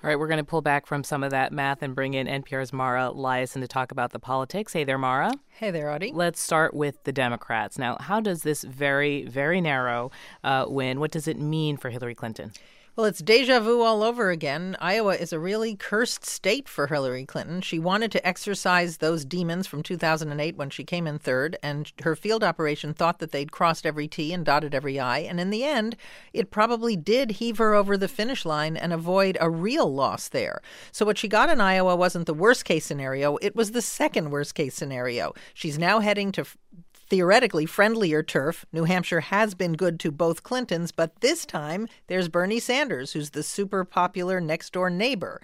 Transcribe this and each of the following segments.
All right, we're going to pull back from some of that math and bring in NPR's Mara Liasson to talk about the politics. Hey there, Mara. Hey there, Audie. Let's start with the Democrats. Now, how does this very, very narrow win, what does it mean for Hillary Clinton? Well, it's deja vu all over again. Iowa is a really cursed state for Hillary Clinton. She wanted to exorcise those demons from 2008 when she came in third, and her field operation thought that they'd crossed every T and dotted every I. And in the end, it probably did heave her over the finish line and avoid a real loss there. So what she got in Iowa wasn't the worst case scenario. It was the second worst case scenario. She's now heading to theoretically friendlier turf. New Hampshire has been good to both Clintons, but this time there's Bernie Sanders, who's the super popular next door neighbor.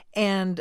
And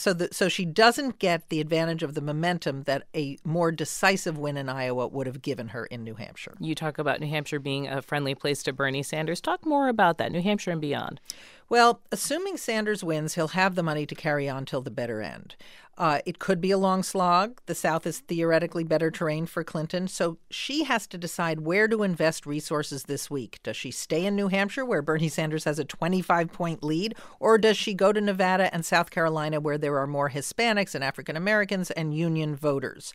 so she doesn't get the advantage of the momentum that a more decisive win in Iowa would have given her in New Hampshire. You talk about New Hampshire being a friendly place to Bernie Sanders. Talk more about that, New Hampshire and beyond. Well, assuming Sanders wins, he'll have the money to carry on till the bitter end. It could be a long slog. The South is theoretically better terrain for Clinton, so she has to decide where to invest resources this week. Does she stay in New Hampshire, where Bernie Sanders has a 25-point lead, or does she go to Nevada and South Carolina, where there are more Hispanics and African Americans and union voters?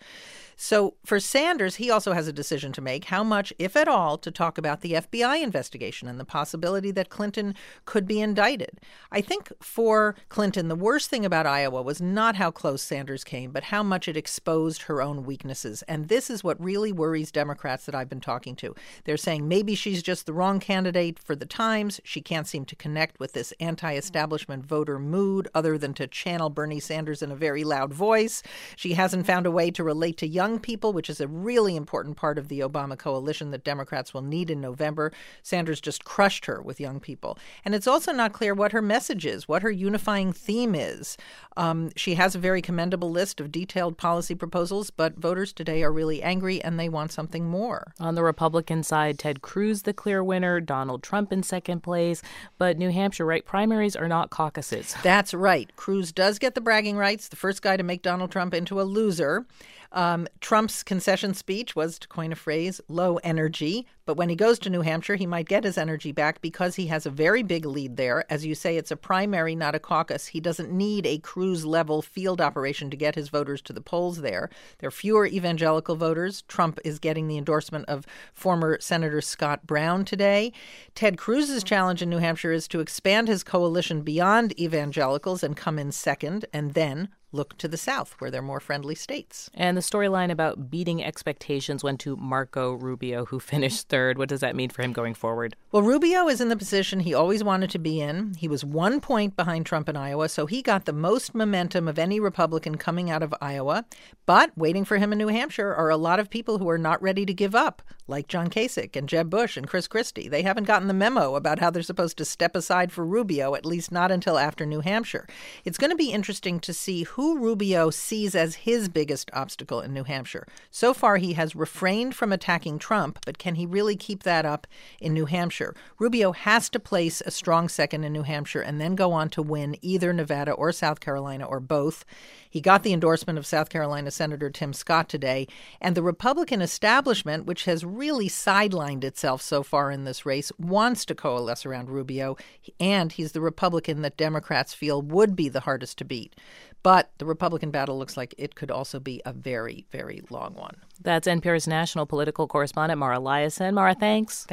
So for Sanders, he also has a decision to make: how much, if at all, to talk about the FBI investigation and the possibility that Clinton could be indicted. I think for Clinton, the worst thing about Iowa was not how close Sanders came, but how much it exposed her own weaknesses. And this is what really worries Democrats that I've been talking to. They're saying maybe she's just the wrong candidate for the times. She can't seem to connect with this anti-establishment voter mood other than to channel Bernie Sanders in a very loud voice. She hasn't found a way to relate to young people, which is a really important part of the Obama coalition that Democrats will need in November. Sanders just crushed her with young people. And it's also not clear what her message is, what her unifying theme is. She has a very commendable list of detailed policy proposals, but voters today are really angry and they want something more. On the Republican side, Ted Cruz the clear winner, Donald Trump in second place. But New Hampshire, right, primaries are not caucuses. That's right. Cruz does get the bragging rights, the first guy to make Donald Trump into a loser. Trump's concession speech was, to coin a phrase, low energy. But when he goes to New Hampshire, he might get his energy back because he has a very big lead there. As you say, it's a primary, not a caucus. He doesn't need a Cruz-level field operation to get his voters to the polls there. There are fewer evangelical voters. Trump is getting the endorsement of former Senator Scott Brown today. Ted Cruz's challenge in New Hampshire is to expand his coalition beyond evangelicals and come in second, and then look to the South, where they're more friendly states. And the storyline about beating expectations went to Marco Rubio, who finished third. What does that mean for him going forward? Well, Rubio is in the position he always wanted to be in. He was 1 point behind Trump in Iowa, so he got the most momentum of any Republican coming out of Iowa. But waiting for him in New Hampshire are a lot of people who are not ready to give up, like John Kasich and Jeb Bush and Chris Christie. They haven't gotten the memo about how they're supposed to step aside for Rubio, at least not until after New Hampshire. It's going to be interesting to see who Rubio sees as his biggest obstacle in New Hampshire. So far, he has refrained from attacking Trump, but can he really keep that up in New Hampshire? Rubio has to place a strong second in New Hampshire and then go on to win either Nevada or South Carolina or both. He got the endorsement of South Carolina Senator Tim Scott today, and the Republican establishment, which has really sidelined itself so far in this race, wants to coalesce around Rubio, and he's the Republican that Democrats feel would be the hardest to beat. But the Republican battle looks like it could also be a very, very long one. That's NPR's national political correspondent, Mara Liasson. Mara, thanks.